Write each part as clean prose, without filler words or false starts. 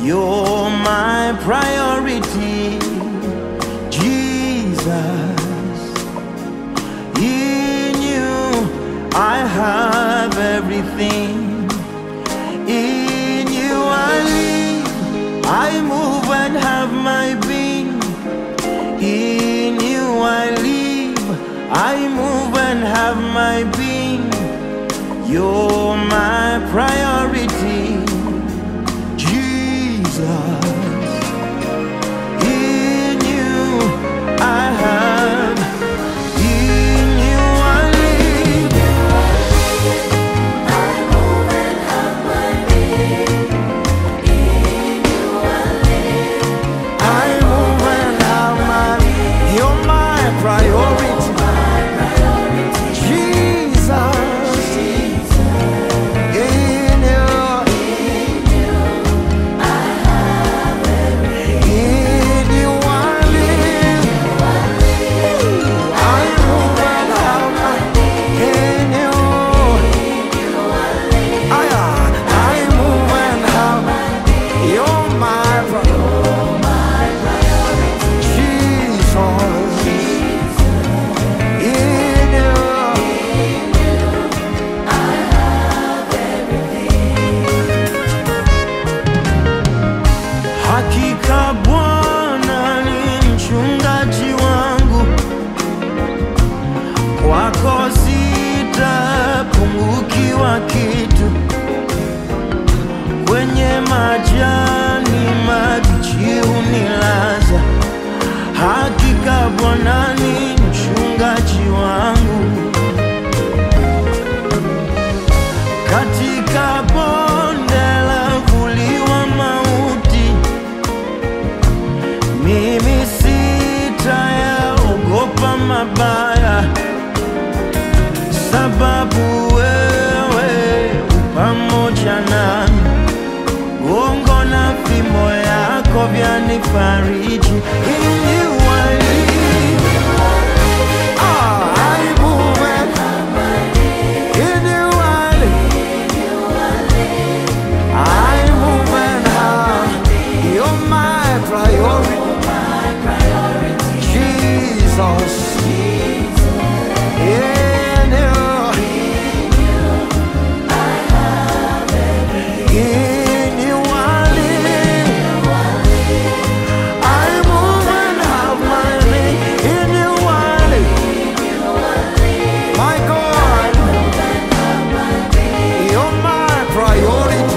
You're my priority, Jesus. In you I have everything. In you I live, I move and have my being. In you I live, I move and have my being. You're my priority, Jesus. In you I have, in you I live, I move and have my being. In you I live, I move and have my being. You're my priority, my priority. Jesus. In you, I have everything. in you I live, I move and have my being. In you, I move and have my being. You're my priority, Jesus. In you, hakika Bwana ni mchungaji wangu, kwako sitapungukiwa kitu. Kwenye majani mabichi hunilaza, hakika Bwana ni mchungaji wangu. Katika bonde la uvuli wa mauti, mimi sitayaogopa mabaya, sababu wewe u pamoja nami. Gongo na fimbo yako vyanifariji. In you I live, I move and in you I live, I move and have. You're my priority, Jesus. In you, in you I live, I move and have my being. In you I live, my God. You're my priority,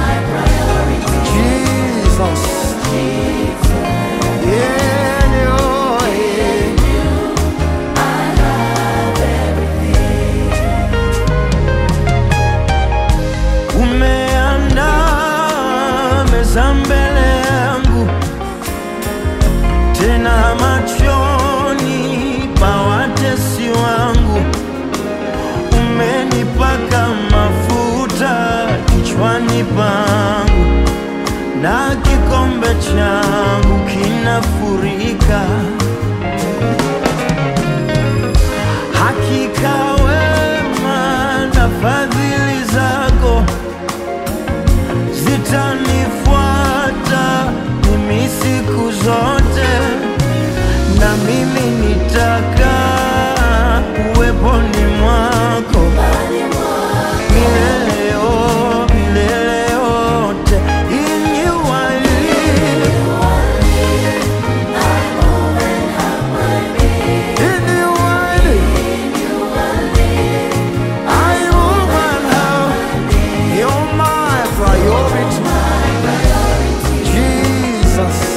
Jesus. In you, umeandaa meza mbele yangu, tena machoni pa watesi wangu. Umenipaka mafuta kichwani pangu, na kikombe changu kinafurika. Hakika wema na fadhili zako zitanifuata mimi siku zote, na mimi nitakaa uweponi mwako milele milele yote. In you I live, in you I live, I move and have. You're my priority, Jesus.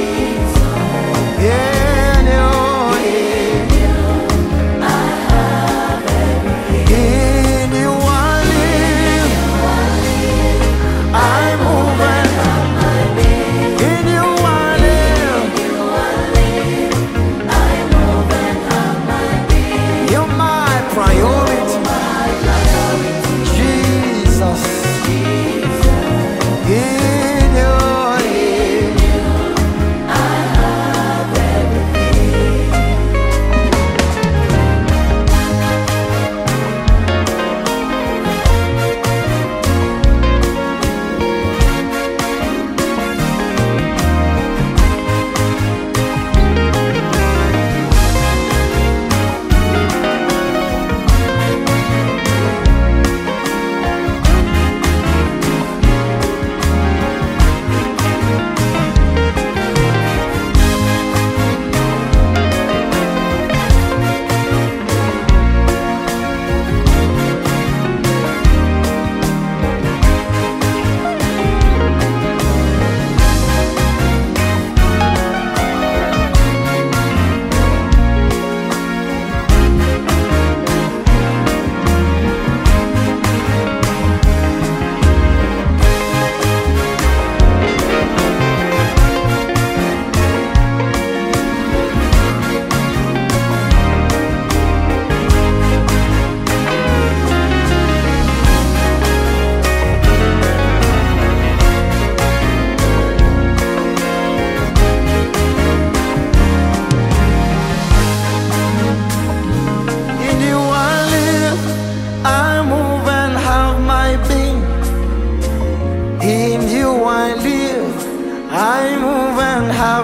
In you, in you I live, I move and have. In you I live, you're my priority, Jesus. In you,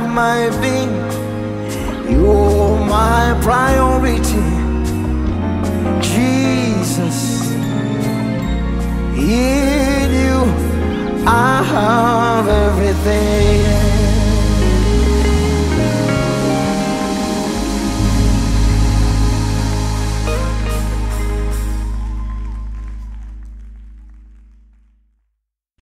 have my being. You're my priority, Jesus. In you I have everything.